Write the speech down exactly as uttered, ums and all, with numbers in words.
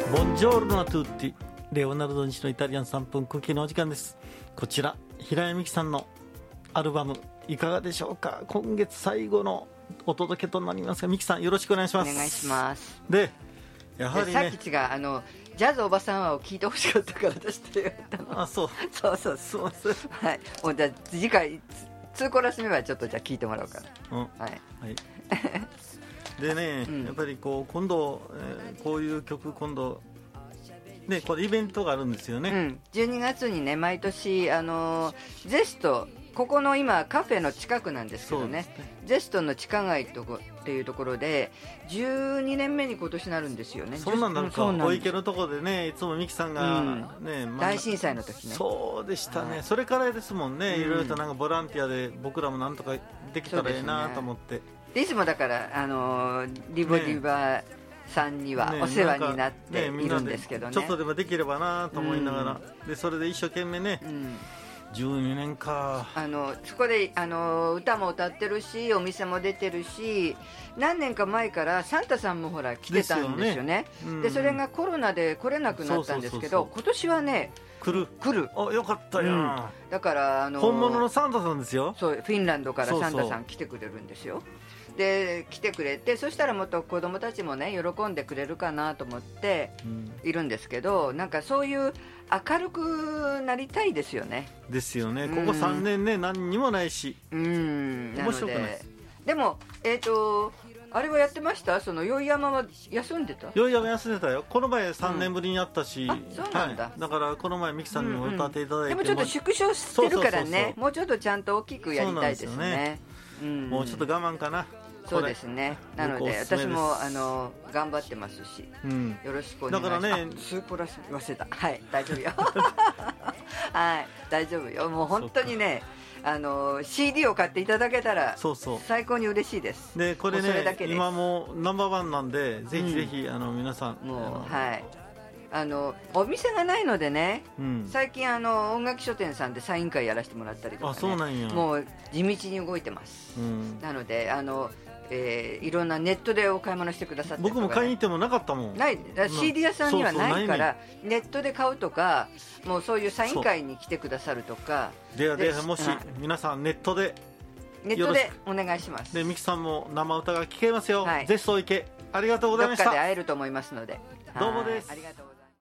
ボンジョルノトゥッティ、レオナルド西のイタリアンさんぷんクッキーのお時間です。こちら平山美樹さんのアルバムいかがでしょうか。今月最後のお届けとなりますが、美樹さんよろしくお願いします。 お願いします。 でやはりね、 さっき違う、あのジャズおばさんはを聞いてほしかったから私と言われたの。 あ、そうそうそうすいません。 はい、もうじゃあ次回ツーコーラス目はちょっとじゃあ聞いてもらおうかな。 うん、 はい、 はいでね、 うんやっぱりこう今度、えーこういう曲今度ね、これイベントがあるんですよね。 うん、じゅうにがつにね毎年あのゼスト、ここの今カフェの近くなんですけどね、 そうですね、 ゼストの地下街とこっていうところでじゅうにねんめに今年なるんですよね。 そんなんなるか、 そうなんです。 お池のところでね、いつもミキさんが、 うんね、まあ大震災の時ね。 そうでしたね、 はいそれからですもんね、 うんいろいろとなんかボランティアで僕らもなんとかできたらええなと思って、 でいつもだからあのリボディバさんにはねお世話になってねみんないるんですけどね。 ちょっとでもできればなと思いながら、 うんでそれで一生懸命ね、 うんじゅうにねんか。 あのそこであの歌も歌ってるしお店も出てるし、何年か前からサンタさんもほら来てたんですよね。 ですよねうんでそれがコロナで来れなくなったんですけど、 そうそうそうそう今年はね来る、 来る。 あ、よかったよ、 うんだからあの本物のサンタさんですよ。 そうフィンランドからサンタそうそうさん来てくれるんですよ。で来てくれて、そしたらもっと子供たちもね喜んでくれるかなと思ってうんいるんですけど、なんかそういう明るくなりたいですよね。 ですよね、 うんここさんねんね何にもないし、 うんなの面白くないででもえっ、とあれはやってました？その宵山は休んでた？ よいやめ休んでたよ。この前さんねんぶりに会ったし、 うんあそうなんだはい、だからこの前ミキさんにも歌っていただいて、 でもちょっと縮小してるからそうそうそうそうね、もうちょっとちゃんと大きくやりたいですそうなんね。うんもうちょっと我慢かな。 そうですね。なので僕おすすめです私もあの頑張ってますし、 うんよろしくお願いします。 だからねあスープラス忘れた。はい大丈夫よ。はい大丈夫よ。もう本当にね、あの シーディー を買っていただけたらそうそう最高に嬉しいです。 でこれねもうそれだけです今もうナンバーワンなんで、ぜひぜひ、あの皆さんもうあのはい。あのお店がないのでね、 うん、 最近あの音楽書店さんでサイン会やらせてもらったりとか、ね、 あそうなんや。 もう地道に動いてます。 うん、 なのであの、えーいろんなネットでお買い物してくださってる人がね僕も買いに行ってもなかったもん。 ない、だから シーディー 屋さんにはそうそうないからないネットで買うとか、もうそういうサイン会に来てくださるとか、 ではででもしはい皆さんネットでネットでお願いします。 でミキさんも生歌が聴けますよ、 はいぜひそういけ。ありがとうございました。 どっかで会えると思いますので。 どうもですはいありがとうございます。